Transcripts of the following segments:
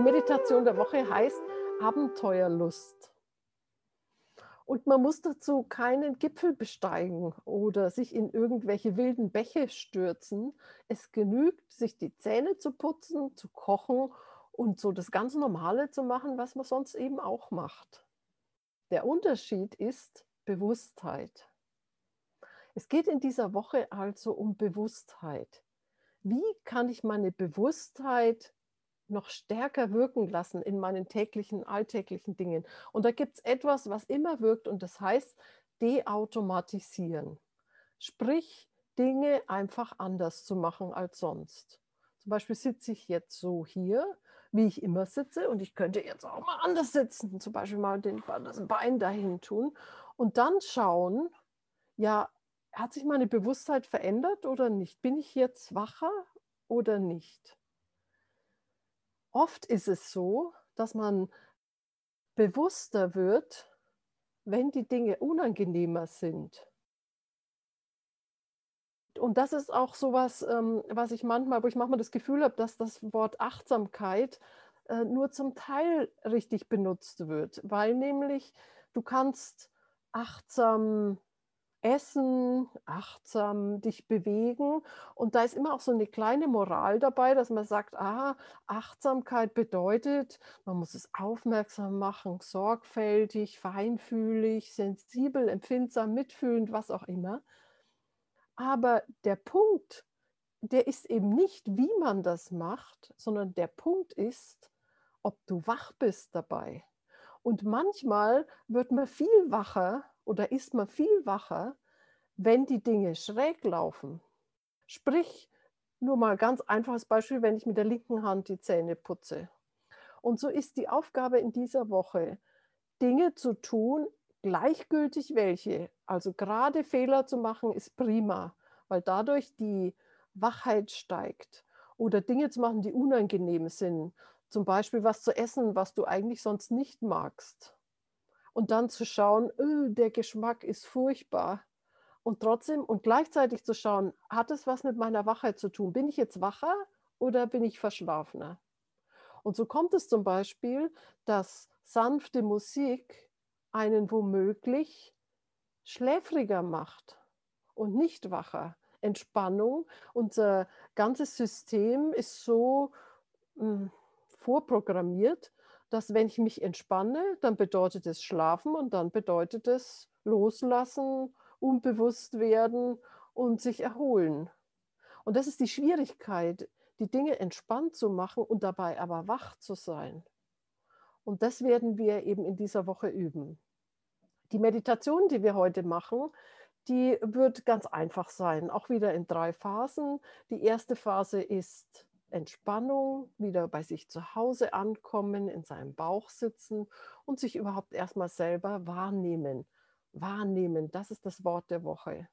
Meditation der Woche heißt Abenteuerlust. Und man muss dazu keinen Gipfel besteigen oder sich in irgendwelche wilden Bäche stürzen. Es genügt, sich die Zähne zu putzen, zu kochen und so das ganz Normale zu machen, was man sonst eben auch macht. Der Unterschied ist Bewusstheit. Es geht in dieser Woche also um Bewusstheit. Wie kann ich meine Bewusstheit noch stärker wirken lassen in meinen täglichen, alltäglichen Dingen? Und da gibt es etwas, was immer wirkt, und das heißt deautomatisieren. Sprich, Dinge einfach anders zu machen als sonst. Zum Beispiel sitze ich jetzt so hier, wie ich immer sitze, und ich könnte jetzt auch mal anders sitzen, zum Beispiel mal das Bein dahin tun und dann schauen, ja, hat sich meine Bewusstheit verändert oder nicht? Bin ich jetzt wacher oder nicht? Oft ist es so, dass man bewusster wird, wenn die Dinge unangenehmer sind. Und das ist auch so was, was ich manchmal wo ich manchmal das Gefühl habe, dass das Wort Achtsamkeit, nur zum Teil richtig benutzt wird, weil nämlich du kannst achtsam essen, achtsam dich bewegen. Und da ist immer auch so eine kleine Moral dabei, dass man sagt: „Ah, Achtsamkeit bedeutet, man muss es aufmerksam machen, sorgfältig, feinfühlig, sensibel, empfindsam, mitfühlend“, was auch immer. Aber der Punkt, der ist eben nicht, wie man das macht, sondern der Punkt ist, ob du wach bist dabei. Und manchmal wird man viel wacher oder ist man viel wacher, wenn die Dinge schräg laufen. Sprich, nur mal ganz einfaches Beispiel, wenn ich mit der linken Hand die Zähne putze. Und so ist die Aufgabe in dieser Woche, Dinge zu tun, gleichgültig welche. Also gerade Fehler zu machen ist prima, weil dadurch die Wachheit steigt. Oder Dinge zu machen, die unangenehm sind. Zum Beispiel was zu essen, was du eigentlich sonst nicht magst. Und dann zu schauen, der Geschmack ist furchtbar. Und trotzdem und gleichzeitig zu schauen, hat es was mit meiner Wachheit zu tun? Bin ich jetzt wacher oder bin ich verschlafener? Und so kommt es zum Beispiel, dass sanfte Musik einen womöglich schläfriger macht und nicht wacher. Entspannung, unser ganzes System ist so hm, vorprogrammiert, dass wenn ich mich entspanne, dann bedeutet es schlafen und dann bedeutet es loslassen, unbewusst werden und sich erholen. Und das ist die Schwierigkeit, die Dinge entspannt zu machen und dabei aber wach zu sein. Und das werden wir eben in dieser Woche üben. Die Meditation, die wir heute machen, die wird ganz einfach sein, auch wieder in 3 Phasen. Die erste Phase ist Entspannung, wieder bei sich zu Hause ankommen, in seinem Bauch sitzen und sich überhaupt erst mal selber wahrnehmen. Wahrnehmen, das ist das Wort der Woche.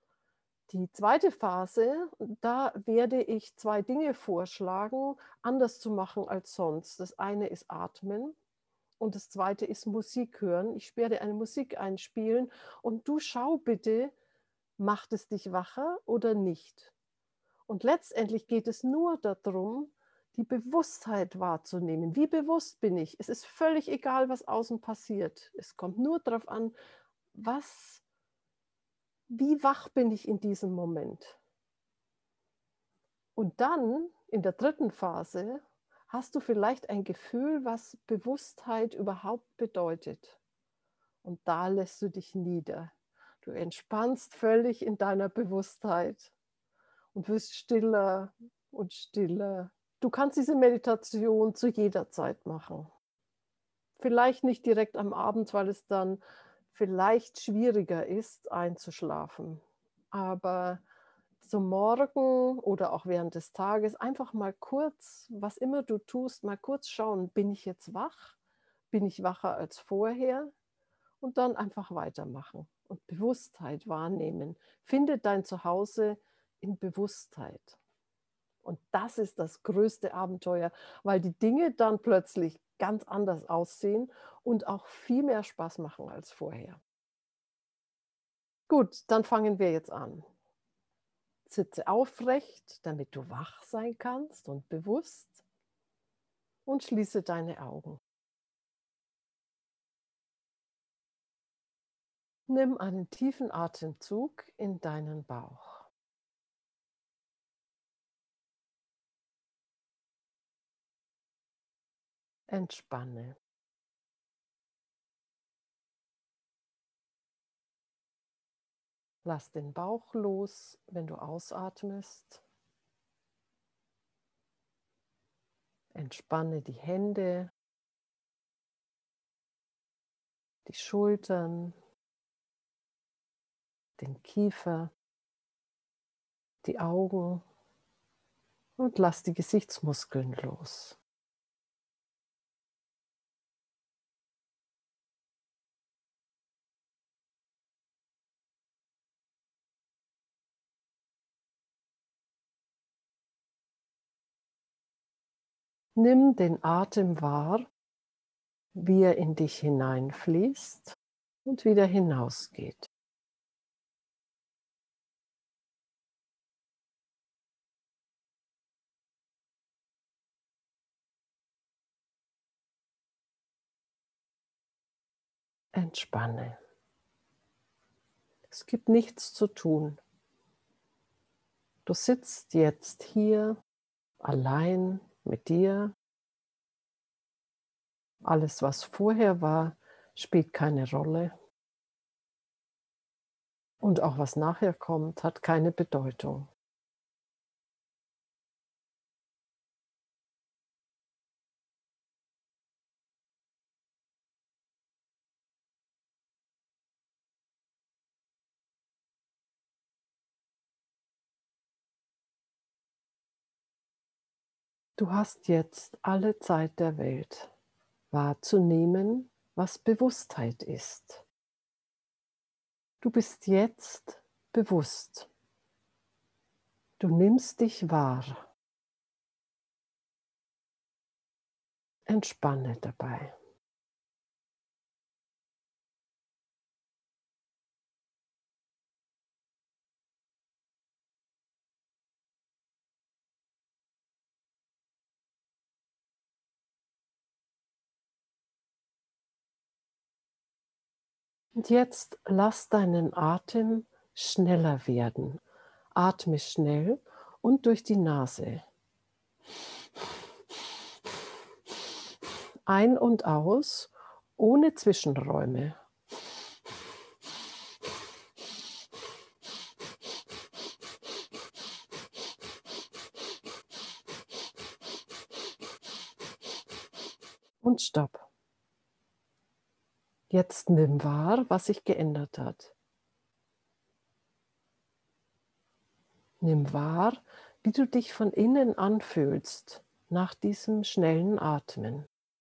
Die zweite Phase, da werde ich 2 Dinge vorschlagen, anders zu machen als sonst. Das eine ist Atmen und das zweite ist Musik hören. Ich werde eine Musik einspielen und du schau bitte, macht es dich wacher oder nicht? Und letztendlich geht es nur darum, die Bewusstheit wahrzunehmen. Wie bewusst bin ich? Es ist völlig egal, was außen passiert. Es kommt nur darauf an, was wie wach bin ich in diesem Moment? Und dann in der dritten Phase hast du vielleicht ein Gefühl, was Bewusstheit überhaupt bedeutet. Und da lässt du dich nieder. Du entspannst völlig in deiner Bewusstheit und wirst stiller und stiller. Du kannst diese Meditation zu jeder Zeit machen. Vielleicht nicht direkt am Abend, weil es dann vielleicht schwieriger ist, einzuschlafen. Aber zum Morgen oder auch während des Tages einfach mal kurz, was immer du tust, mal kurz schauen, bin ich jetzt wach? Bin ich wacher als vorher? Und dann einfach weitermachen und Bewusstheit wahrnehmen. Finde dein Zuhause in Bewusstheit. Und das ist das größte Abenteuer, weil die Dinge dann plötzlich ganz anders aussehen und auch viel mehr Spaß machen als vorher. Gut, dann fangen wir jetzt an. Sitze aufrecht, damit du wach sein kannst und bewusst. und schließe deine Augen. Nimm einen tiefen Atemzug in deinen Bauch. Entspanne. Lass den Bauch los, wenn du ausatmest. Entspanne die Hände, die Schultern, den Kiefer, die Augen und lass die Gesichtsmuskeln los. Nimm den Atem wahr, wie er in dich hineinfließt und wieder hinausgeht. Entspanne. Es gibt nichts zu tun. Du sitzt jetzt hier allein mit dir. Alles, was vorher war, spielt keine Rolle. Und auch was nachher kommt, hat keine Bedeutung. Du hast jetzt alle Zeit der Welt, wahrzunehmen, was Bewusstheit ist. Du bist jetzt bewusst. Du nimmst dich wahr. Entspanne dabei. Und jetzt lass deinen Atem schneller werden. Atme schnell und durch die Nase. Ein und aus, ohne Zwischenräume. Und stopp. Jetzt nimm wahr, was sich geändert hat. Nimm wahr, wie du dich von innen anfühlst nach diesem schnellen Atmen.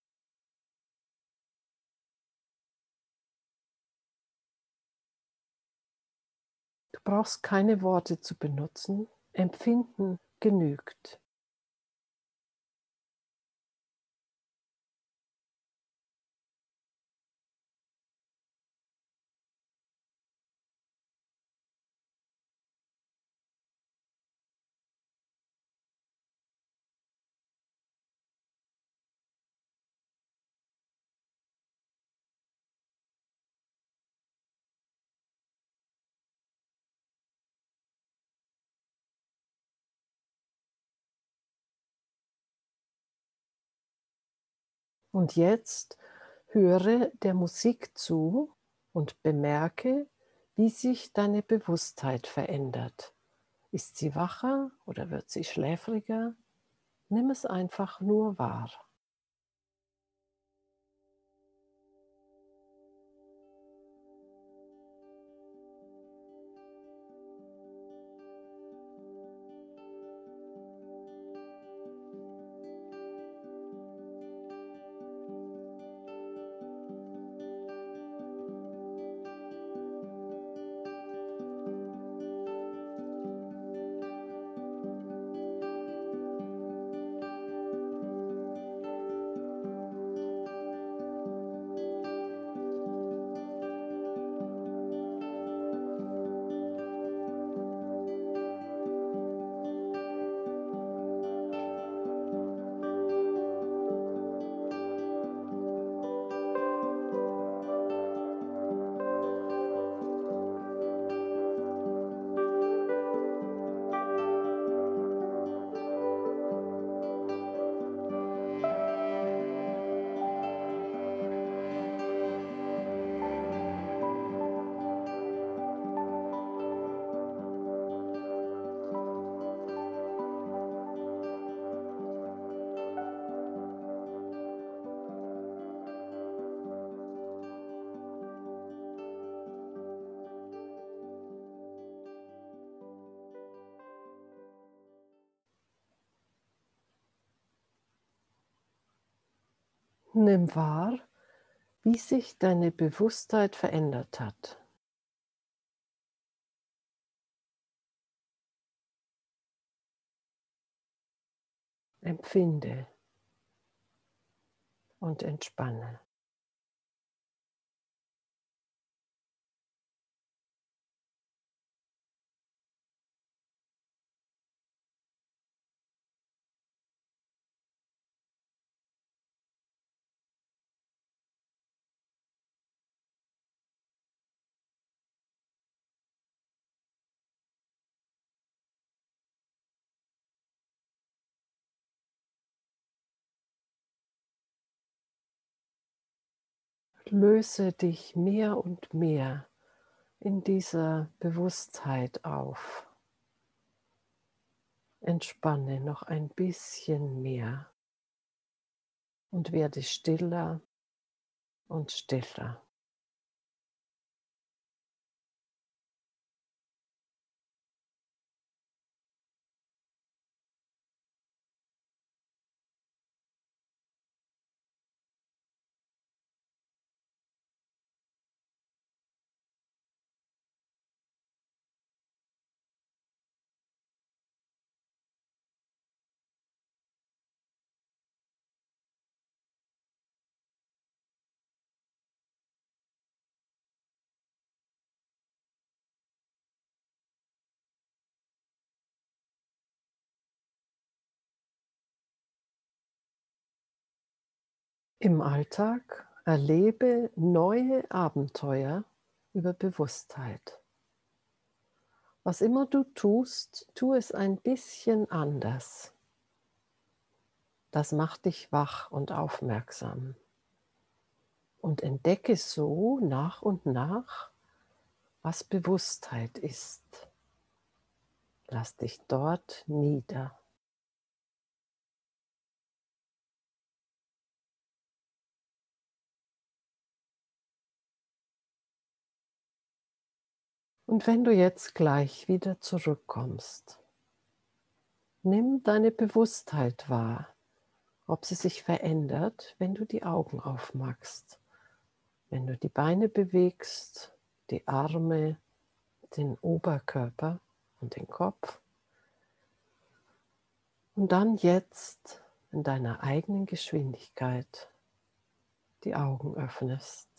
Du brauchst keine Worte zu benutzen. Empfinden genügt. Und jetzt höre der Musik zu und bemerke, wie sich deine Bewusstheit verändert. Ist sie wacher oder wird sie schläfriger? Nimm es einfach nur wahr. Nimm wahr, wie sich deine Bewusstheit verändert hat. Empfinde und entspanne. Löse dich mehr und mehr in dieser Bewusstheit auf. Entspanne noch ein bisschen mehr und werde stiller und stiller. Im Alltag erlebe neue Abenteuer über Bewusstheit. Was immer du tust, tu es ein bisschen anders. Das macht dich wach und aufmerksam. Und entdecke so nach und nach, was Bewusstheit ist. Lass dich dort nieder. Und wenn du jetzt gleich wieder zurückkommst, nimm deine Bewusstheit wahr, ob sie sich verändert, wenn du die Augen aufmachst, wenn du die Beine bewegst, die Arme, den Oberkörper und den Kopf. Und dann jetzt in deiner eigenen Geschwindigkeit die Augen öffnest.